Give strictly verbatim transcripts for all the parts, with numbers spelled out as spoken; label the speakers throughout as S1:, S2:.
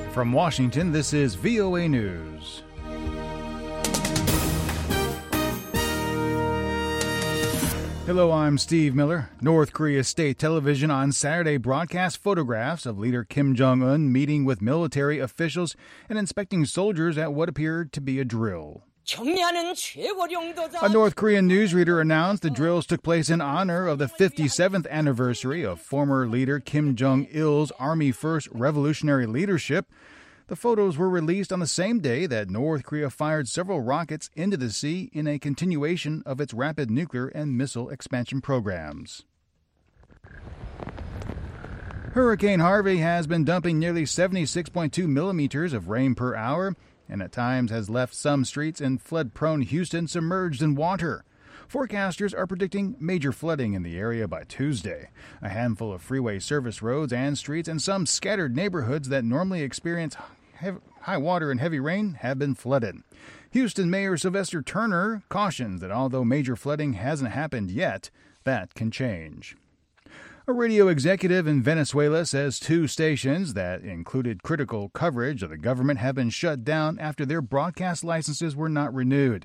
S1: From Washington, this is V O A News. Hello, I'm Steve Miller. North Korea State Television on Saturday broadcast photographs of leader Kim Jong-un meeting with military officials and inspecting soldiers at what appeared to be a drill. A North Korean newsreader announced the drills took place in honor of the fifty-seventh anniversary of former leader Kim Jong-il's Army First Revolutionary Leadership. The photos were released on the same day that North Korea fired several rockets into the sea in a continuation of its rapid nuclear and missile expansion programs. Hurricane Harvey has been dumping nearly seventy-six point two millimeters of rain per hour and at times has left some streets in flood-prone Houston submerged in water. Forecasters are predicting major flooding in the area by Tuesday. A handful of freeway service roads and streets and some scattered neighborhoods that normally experience high water and heavy rain have been flooded. Houston Mayor Sylvester Turner cautions that although major flooding hasn't happened yet, that can change. A radio executive in Venezuela says two stations that included critical coverage of the government have been shut down after their broadcast licenses were not renewed.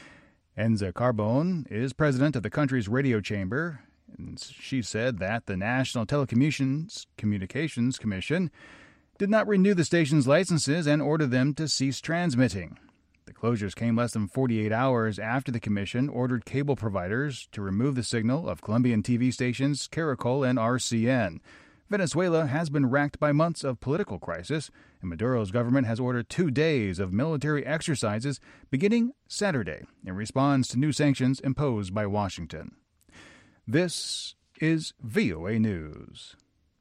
S1: Enza Carbone is president of the country's radio chamber, and she said that the National Telecommunications Communications Commission did not renew the station's licenses and ordered them to cease transmitting. The closures came less than forty-eight hours after the commission ordered cable providers to remove the signal of Colombian T V stations Caracol and R C N. Venezuela has been racked by months of political crisis, and Maduro's government has ordered two days of military exercises beginning Saturday in response to new sanctions imposed by Washington. This is V O A News.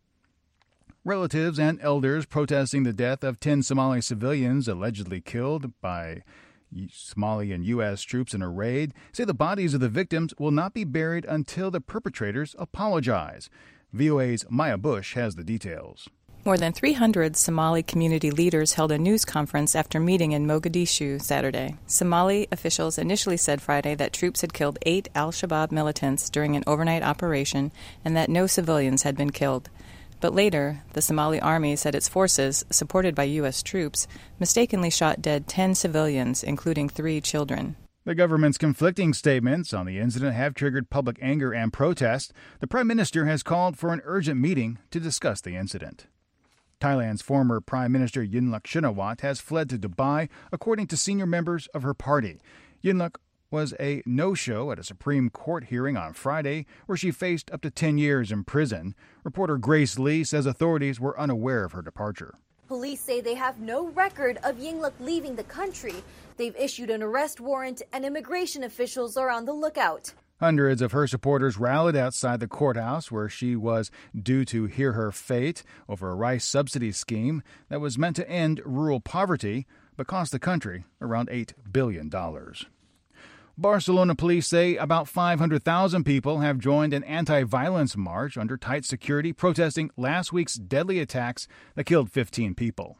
S1: Relatives and elders protesting the death of ten Somali civilians allegedly killed by Somali and U S troops in a raid say the bodies of the victims will not be buried until the perpetrators apologize. V O A's Maya Bush has the details.
S2: More than three hundred Somali community leaders held a news conference after meeting in Mogadishu Saturday. Somali officials initially said Friday that troops had killed eight al-Shabaab militants during an overnight operation and that no civilians had been killed. But later, the Somali army said its forces, supported by U S troops, mistakenly shot dead ten civilians, including three children.
S1: The government's conflicting statements on the incident have triggered public anger and protest. The Prime Minister has called for an urgent meeting to discuss the incident. Thailand's former Prime Minister Yingluck Shinawatra has fled to Dubai, according to senior members of her party. Yingluck was a no-show at a Supreme Court hearing on Friday where she faced up to ten years in prison. Reporter Grace Lee says authorities were unaware of her departure.
S3: Police say they have no record of Yingluck leaving the country. They've issued an arrest warrant and immigration officials are on the lookout.
S1: Hundreds of her supporters rallied outside the courthouse where she was due to hear her fate over a rice subsidy scheme that was meant to end rural poverty but cost the country around eight billion dollars. Barcelona police say about five hundred thousand people have joined an anti-violence march under tight security protesting last week's deadly attacks that killed fifteen people.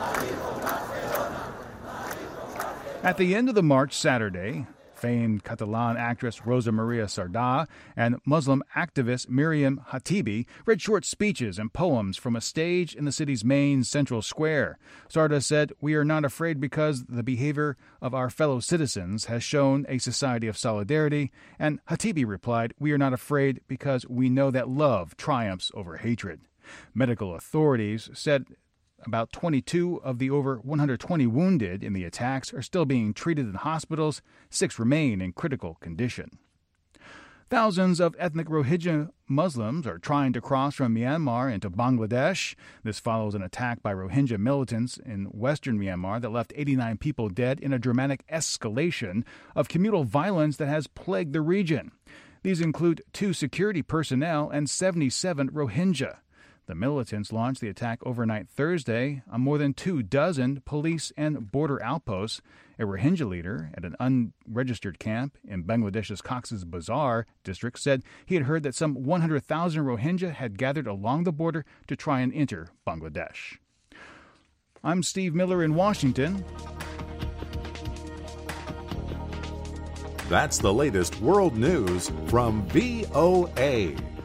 S1: At the end of the march Saturday, famed Catalan actress Rosa Maria Sardà and Muslim activist Miriam Hatibi read short speeches and poems from a stage in the city's main central square. Sardà said, "We are not afraid because the behavior of our fellow citizens has shown a society of solidarity." And Hatibi replied, "We are not afraid because we know that love triumphs over hatred." Medical authorities said about twenty-two of the over one hundred twenty wounded in the attacks are still being treated in hospitals. Six remain in critical condition. Thousands of ethnic Rohingya Muslims are trying to cross from Myanmar into Bangladesh. This follows an attack by Rohingya militants in western Myanmar that left eighty-nine people dead in a dramatic escalation of communal violence that has plagued the region. These include two security personnel and seventy-seven Rohingya. The militants launched the attack overnight Thursday on more than two dozen police and border outposts. A Rohingya leader at an unregistered camp in Bangladesh's Cox's Bazar district said he had heard that some one hundred thousand Rohingya had gathered along the border to try and enter Bangladesh. I'm Steve Miller in Washington.
S4: That's the latest world news from V O A.